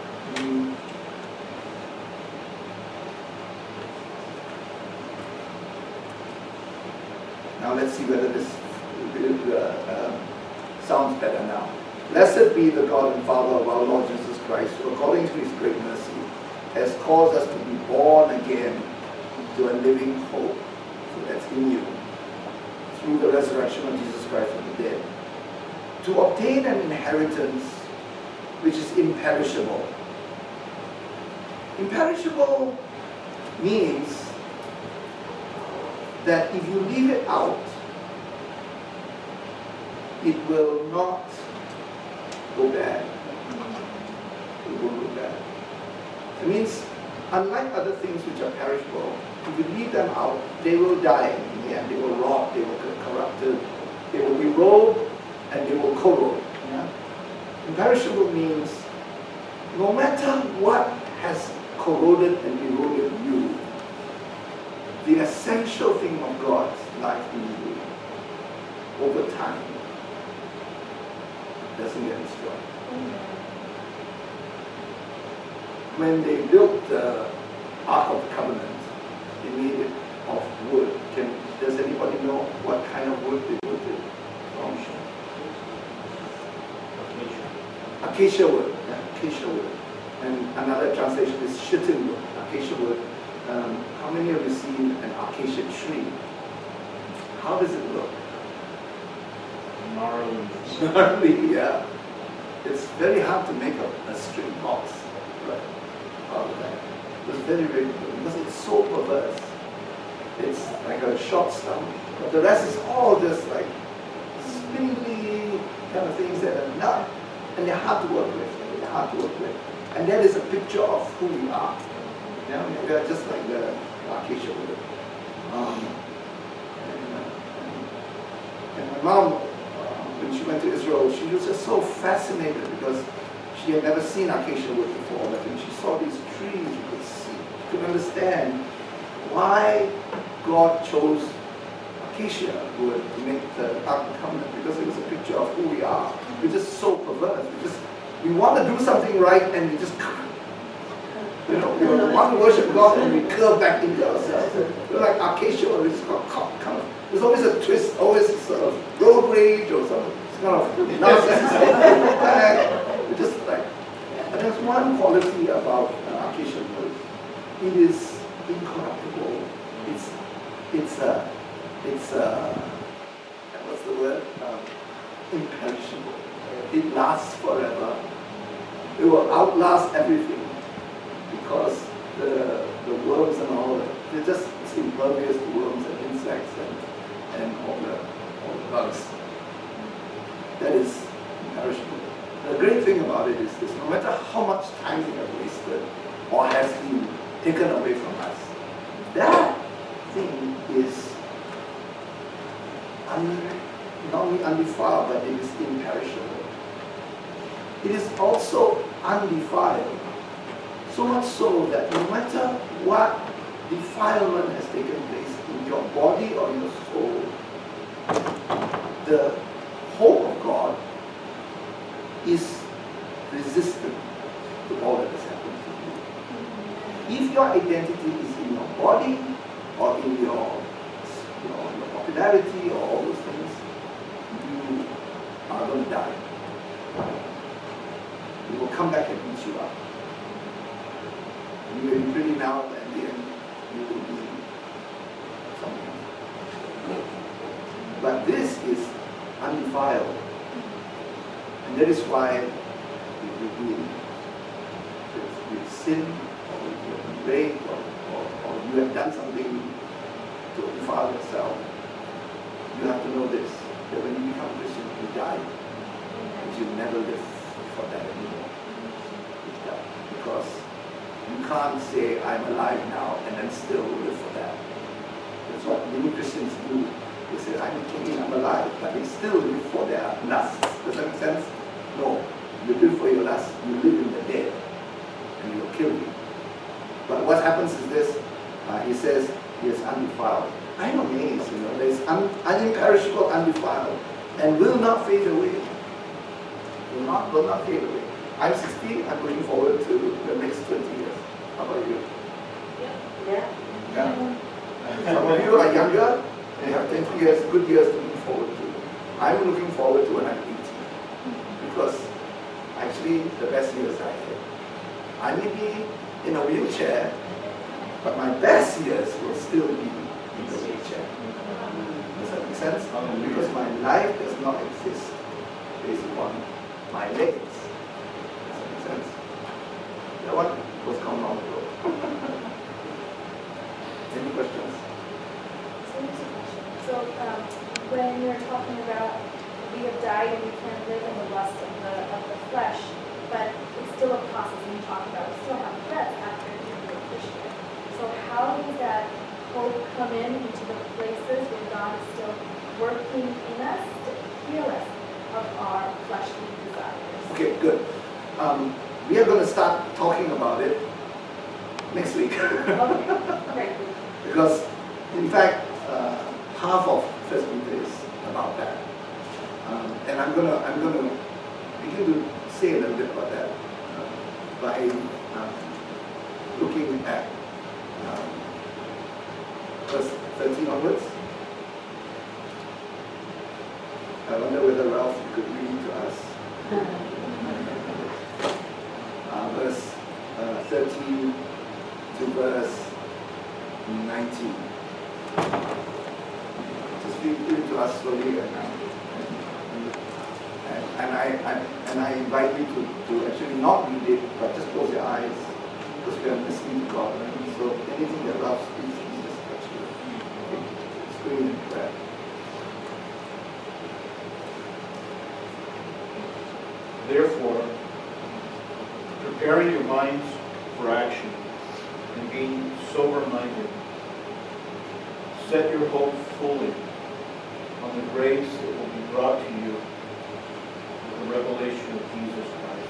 Now let's see whether this sounds better now. Blessed be the God and Father of our Lord Jesus Christ, who according to His great mercy has caused us to be born again to a living hope. So that's in you, through the resurrection of Jesus Christ from the dead, to obtain an inheritance which is imperishable. Imperishable means that if you leave it out, it will not go bad. It won't go bad. It means, unlike other things which are perishable, if you leave them out, they will die in the end. They will rot, they will get corrupted, they will erode, and they will corrode. Yeah? Imperishable means, no matter what has corroded and eroded you, the essential thing of God's life in you, over time, doesn't get destroyed. When they built the Ark of the Covenant, they made it of wood. Does anybody know what kind of wood they built it from? Acacia wood. Yeah, acacia wood. And another translation is shittim wood, acacia wood. How many of you seen an acacia tree? How does it look? Gnarly, yeah. It's very hard to make a string box out of that. It's very, very good because it's so perverse. It's like a short stump, but the rest is all just like spindly kind of things that are not, and they're hard to work with. They're hard to work with. And that is a picture of who we are. You know, we are just like the acacia wood. And my mom, when she went to Israel, she was just so fascinated because she had never seen acacia wood before. But when she saw these trees, you could see, you could understand why God chose acacia wood to make the Ark of the Covenant, because it was a picture of who we are. We're just so perverse. We want to do something right, and we just, we want to worship God, and we curve back into ourselves. We're like acacia wood. We just kind of, there's always a twist, always sort of road rage or some kind of narcissism. We're just like, and there's one quality about acacia wood. It is incorruptible. It's what's the word? Imperishable. It lasts forever. It will outlast everything because the worms and all that, it's impervious to worms and insects and all all the bugs. That is imperishable. The great thing about it is this: no matter how much time we have wasted or has been taken away from us, that thing is not only undefiled, but it is imperishable. It is also undefiled, so much so that no matter what defilement has taken place in your body or your soul, the hope of God is resistant to all that has happened to you. If your identity is in your body or in your popularity or all those things, you are going to die. It will come back and eat you up. You will be pretty now, and then you will be something. But this is undefiled. And that is why with sin, or you have been raped, or you have done something to defile yourself, you have to know this, that when you become Christian, you die. And you never live for that anymore. Because you can't say, I'm alive now, and then still live for that. That's what many Christians do. They say, I'm thinking I'm alive, but they still live for their lusts. Does that make sense? No. You live for your lust, you live in the dead, and he will kill you. But what happens is this, he says, he is undefiled. I'm amazed, there's unimperishable, undefiled, and will not fade away. Will not fade away. I'm 60, I'm looking forward to the next 20 years. How about you? Yeah. Yeah. Some of you are younger, and have 20 years, good years to look forward to. I'm looking forward to when I'm 80. Because actually, the best years I had. I may be in a wheelchair, but my best years will still be in the wheelchair. Does that make sense? Because my life does not exist based upon my legs. Does that make sense? That one was gone long ago. Any questions? So here's a question. So when you're talking about we have died and we can't live in the lust of the flesh, but it's still a process, and you talk about we still have breath after you're a Christian. So how does that hope come into the places where God is still working in us to heal us of our fleshly desires? Okay, good. We are going to start talking about it next week. Okay, great. Because, in fact, half of First Peter is about that. And I'm gonna begin to say a little bit about that by looking at verse 13 onwards. I wonder whether Ralph you could read to us verse 13 to verse 19. Just read it to us slowly and I invite you to actually not read it, but just close your eyes, because we are listening to God. Right? So anything that Ralph speaks, you just touch it. Okay? Screen and prayer. Therefore, preparing your minds for action and being sober-minded, set your hope fully on the grace that will be brought to you with the revelation of Jesus Christ.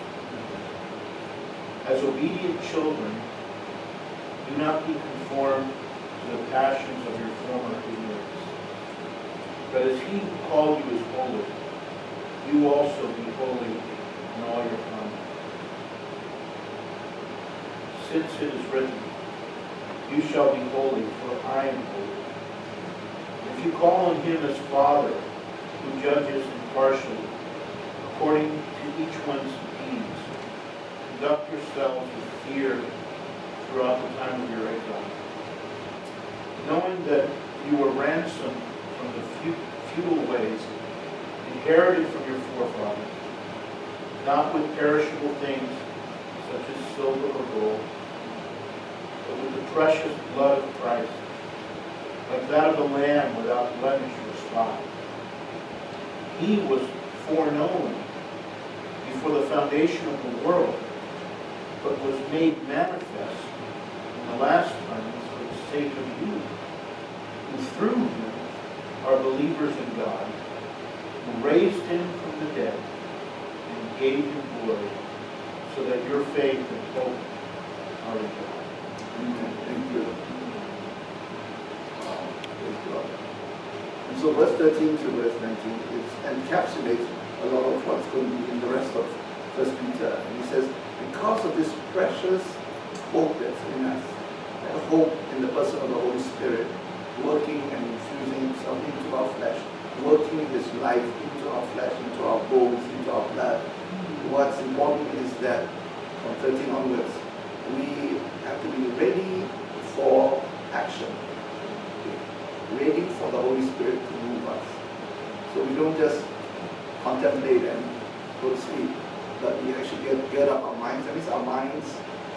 As obedient children, do not be conformed to the passions of your former ignorance. But as he who called you is holy, you also be holy in all your conduct. Since it is written, you shall be holy, for I am holy. If you call on him as Father, who judges impartially, according to each one's deeds, conduct yourselves with fear throughout the time of your exile, knowing that you were ransomed from the futile ways inherited from your forefathers, not with perishable things such as silver or gold, but with the precious blood of Christ, like that of a lamb without blemish or spot. He was foreknown before the foundation of the world, but was made manifest in the last times for the sake of you, who through him are believers in God, who raised him from the dead and gave him glory, so that your faith and hope are in God. Amen. Thank you. Praise God. And so verse 13 to verse 19 encapsulates a lot of what's going to be in the rest of 1 Peter. And he says, because of this precious hope that's in us, that hope in the person of the Holy Spirit, working and infusing something into our flesh, working his life into our flesh, into our bones, into our blood. What's important is that from 13 onwards, we have to be ready for action, ready for the Holy Spirit to move us. So we don't just contemplate and go to sleep, but we actually get up our minds. That means our minds,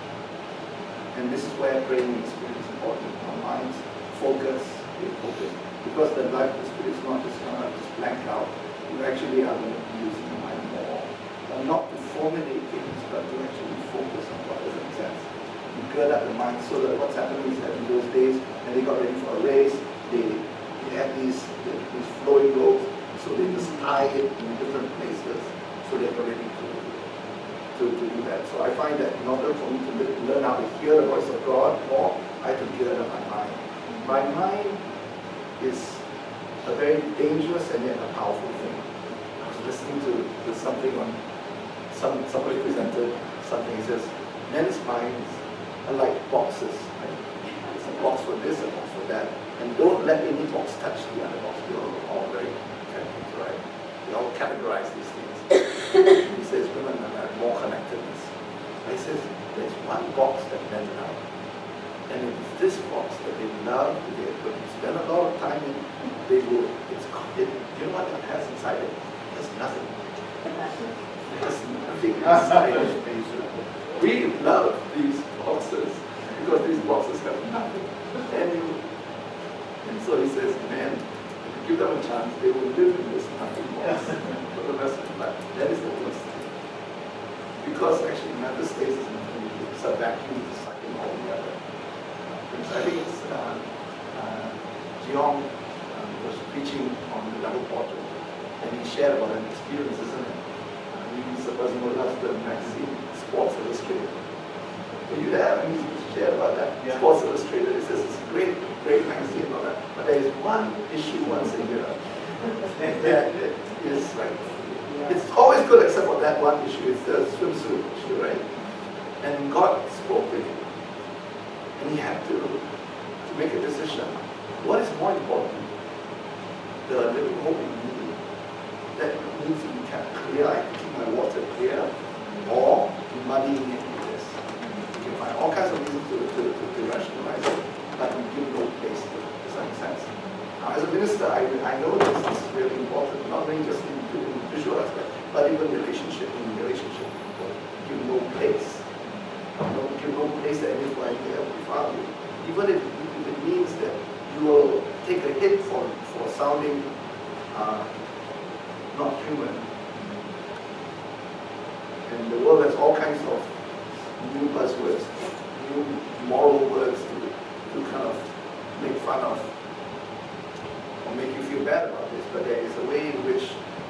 and this is where praying in the Spirit is important. Our minds focus, because the life of the Spirit is not just going to just blank out. You actually are going to be using your mind more, not to formulate things, but to actually focus on what doesn't make sense. You gird up the mind, so that what's happening is that in those days, when they got ready for a race, they had these flowing robes, so they just tie it in different places, so they're ready to do that. So I find that in order for me to learn how to hear the voice of God more, I have to gird up my mind. My mind is a very dangerous and yet a powerful thing. I was listening to something on, somebody presented something, he says, men's minds are like boxes. Right? It's a box for this, a box for that. And don't let any box touch the other box. They're all very connected, right? They all categorize these things. He says women are more connectedness. He says there's one box that men love. And it's this box that they love, they spend a lot of time in, they will, you know what it has inside it? There's nothing. There's nothing inside it. We love these boxes because these boxes have nothing. And so he says, man, if you give them a chance, they will live in this nothing box for the rest of their life. That is the worst thing. Because actually mental states is nothing. It's a vacuum sucking all the other. I think it's Jeong was preaching on the double portal, and he shared about an experience, isn't it? He's a person who loves the magazine Sports Illustrated. Were you there? And he shared about that. Yeah. Sports Illustrated. He says it's a great, great magazine and all that. But there is one issue once a year, and that is like, it's always good except for that one issue. It's the swimsuit issue, right? And God spoke with him. And he had to make a decision. What is more important? The living hope in me that needs to be kept clear, I can keep my water clear, or muddying it with this. You can find all kinds of reasons to rationalize it, but we give no place to it. Does that make sense? Now, as a minister, I know this is really important, not only just in the visual aspect, but even in relationship with people. Give no place. Give no place that any idea will follow you. Even if it means that you will take a hit for sounding not human. And the world has all kinds of new buzzwords, new moral words to kind of make fun of or make you feel bad about this. But there is a way in which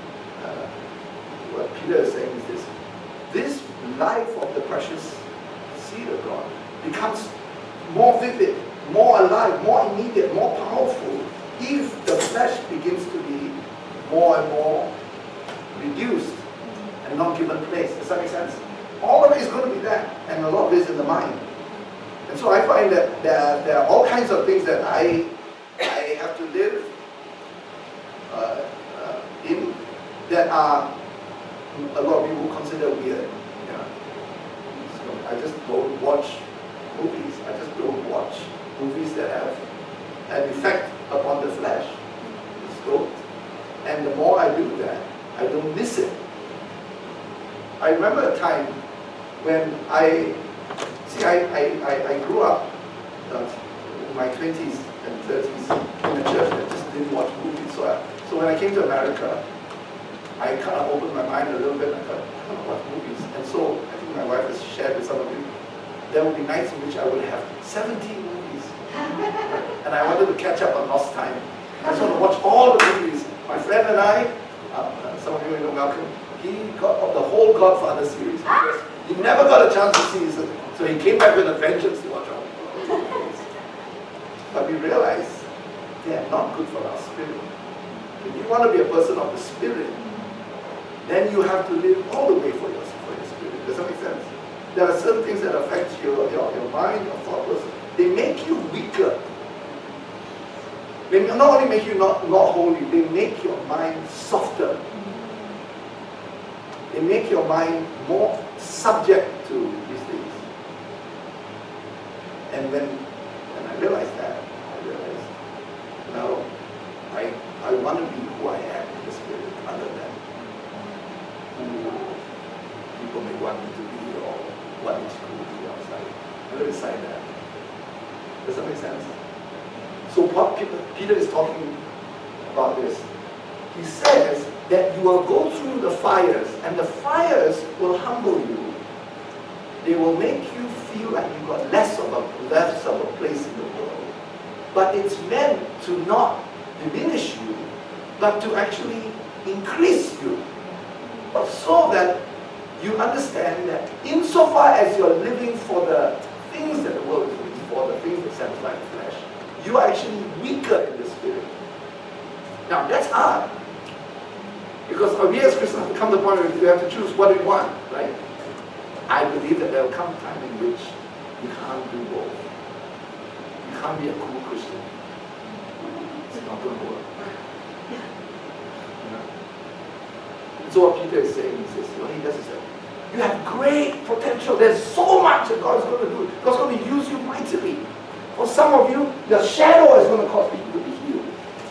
what Peter is saying is this life of the precious seed of God becomes more vivid, more alive, more immediate, more powerful if the flesh begins to be more and more reduced and not given place. Does that make sense? All of it is going to be that, and a lot of it is in the mind. And so I find that there are all kinds of things that I have to live in that are a lot of people consider weird. I just don't watch movies. I just don't watch movies that have an effect upon the flesh. Just don't. And the more I do that, I don't miss it. I remember a time when I grew up in my 20s and 30s in a church that just didn't watch movies. So when I came to America, I kind of opened my mind a little bit. I thought, I don't know what movies. And so I think my wife has shared with some of you. There would be nights in which I would have 17 movies. And I wanted to catch up on lost time. I just want to watch all the movies. My friend and I, some of you know Malcolm, he got the whole Godfather series because he never got a chance to see it. So he came back with a vengeance to watch all the movies. But we realized they are not good for our spirit. If you want to be a person of the spirit, then you have to live all the way for your spirit. Does that make sense? There are certain things that affect your mind, your thought process. They make you weaker. They not only make you not holy, they make your mind softer. They make your mind more subject to these things. And when I realized that, no, I want to be who I am in the spirit, other than who people may want me to be or what is cool to be outside. I'm going to decide that. Does that make sense? So what Peter is talking about this. He says that you will go through the fires, and the fires will humble you. They will make you feel like you've got less of a place in the world. But it's meant to not diminish you, but to actually increase you. But so that you understand that insofar as you're living for the things that the world is living for, the things that satisfy the flesh, you are actually weaker in the spirit. Now that's hard. Because we as Christians have to come to the point where we have to choose what we want, right? I believe that there will come a time in which you can't do both. You can't be a cool Christian. It's not going to work. You know? So what Peter is saying, he says, what he does is that you have great potential. There's so much that God is going to do. God's going to use you mightily. For some of you, the shadow is going to cause people to be healed.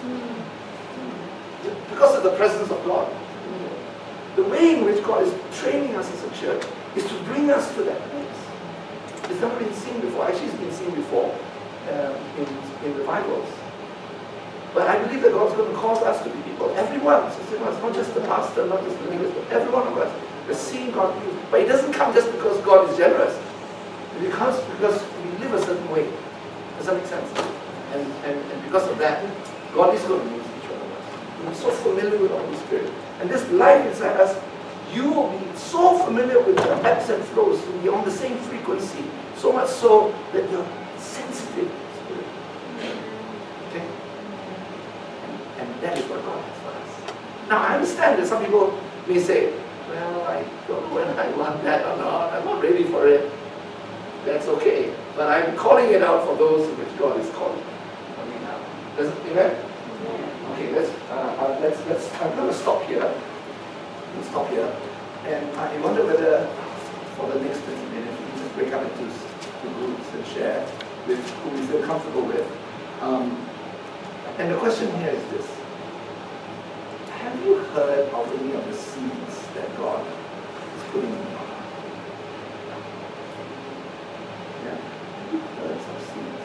Because of the presence of God. The way in which God is training us as a church is to bring us to that place. It's never been seen before. Actually, it's been seen before in revivals. But I believe that God's going to cause us to be people. Everyone, not just the pastor, not just the leaders, but every one of us is seeing God use. But it doesn't come just because God is generous. Because we live a certain way. Does that make sense? And because of that, God is going to use each one of us. We're so familiar with the Holy Spirit. And this life inside us, you will be so familiar with the ebbs and flows. You'll be on the same frequency. So much so that you're sensitive to the Spirit. Okay? And that is what God has for us. Now I understand that some people may say, well, I don't know when I want that or not. I'm not ready for it. That's okay. But I'm calling it out for those in which God is calling. I mean, amen? Okay, I'm going to stop here. And I wonder whether for the next 20 minutes we can just break up into groups and share with who we feel comfortable with. And the question here is this. Have you heard of any of the seeds that God is putting in your heart? Yeah? You've heard some seeds.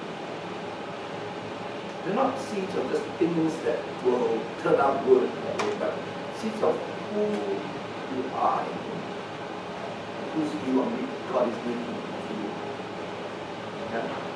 They're not seeds of just things that will turn out good, but seeds of who you are in Him, whose view on God is making of you. Yeah?